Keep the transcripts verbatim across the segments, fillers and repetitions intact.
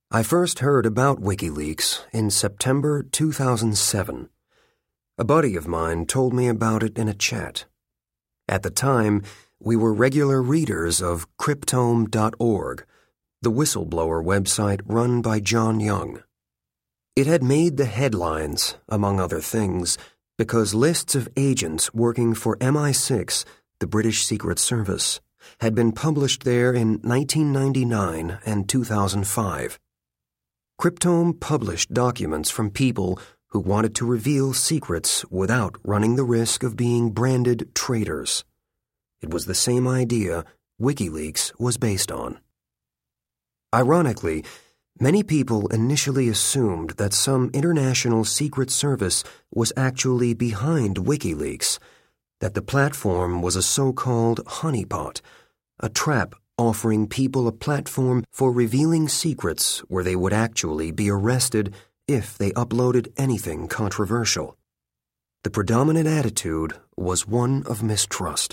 I first heard about WikiLeaks in September two thousand seven. A buddy of mine told me about it in a chat. At the time, we were regular readers of Cryptome dot org, the whistleblower website run by John Young. It had made the headlines, among other things, because lists of agents working for M I six, the British Secret Service, had been published there in nineteen ninety-nine and two thousand five. Cryptome published documents from people who wanted to reveal secrets without running the risk of being branded traitors. It was the same idea WikiLeaks was based on. Ironically, many people initially assumed that some international secret service was actually behind WikiLeaks, that the platform was a so-called honeypot, a trap offering people a platform for revealing secrets where they would actually be arrested if they uploaded anything controversial. The predominant attitude was one of mistrust.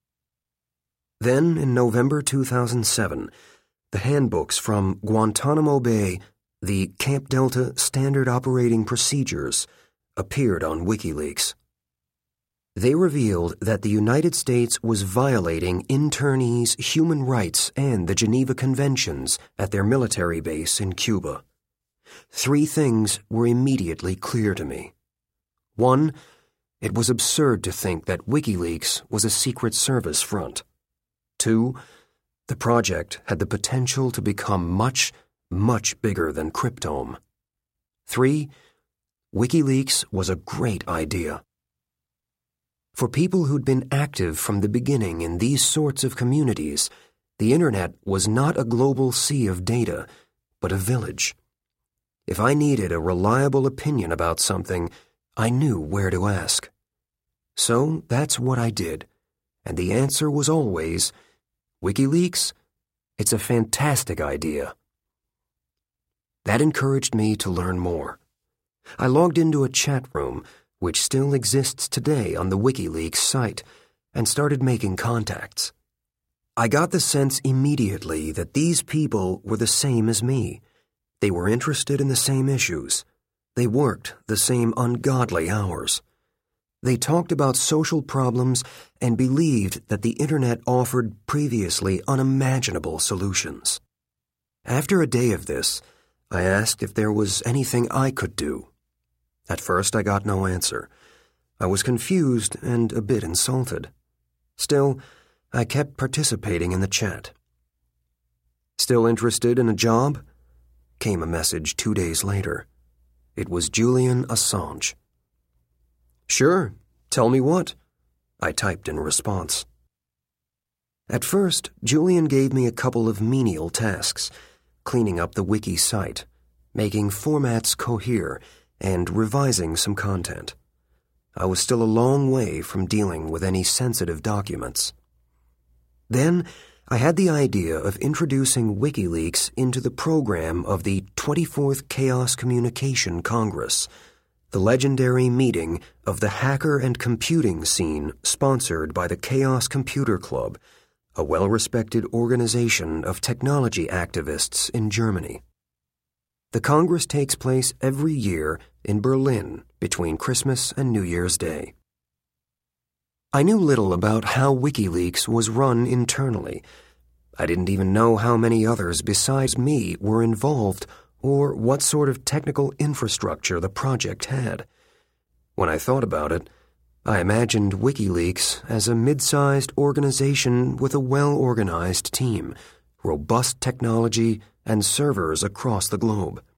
Then, in November two thousand seven, the handbooks from Guantanamo Bay, the Camp Delta Standard Operating Procedures, appeared on WikiLeaks. They revealed that the United States was violating internees' human rights and the Geneva Conventions at their military base in Cuba. Three things were immediately clear to me. One, it was absurd to think that WikiLeaks was a Secret Service front. Two, the project had the potential to become much, much bigger than Cryptome. Three, WikiLeaks was a great idea. For people who'd been active from the beginning in these sorts of communities, the Internet was not a global sea of data, but a village. If I needed a reliable opinion about something, I knew where to ask. So that's what I did, and the answer was always, WikiLeaks, it's a fantastic idea. That encouraged me to learn more. I logged into a chat room, which still exists today on the WikiLeaks site, and started making contacts. I got the sense immediately that these people were the same as me. They were interested in the same issues. They worked the same ungodly hours. They talked about social problems and believed that the Internet offered previously unimaginable solutions. After a day of this, I asked if there was anything I could do. At first, I got no answer. I was confused and a bit insulted. Still, I kept participating in the chat. Still interested in a job? Came a message two days later. It was Julian Assange. Sure, tell me what, I typed in response. At first, Julian gave me a couple of menial tasks, cleaning up the wiki site, making formats cohere, and revising some content. I was still a long way from dealing with any sensitive documents. Then, I had the idea of introducing WikiLeaks into the program of the twenty-fourth Chaos Communication Congress, the legendary meeting of the hacker and computing scene sponsored by the Chaos Computer Club, a well-respected organization of technology activists in Germany. The Congress takes place every year in Berlin between Christmas and New Year's Day. I knew little about how WikiLeaks was run internally. I didn't even know how many others besides me were involved or what sort of technical infrastructure the project had. When I thought about it, I imagined WikiLeaks as a mid-sized organization with a well-organized team, robust technology, and servers across the globe.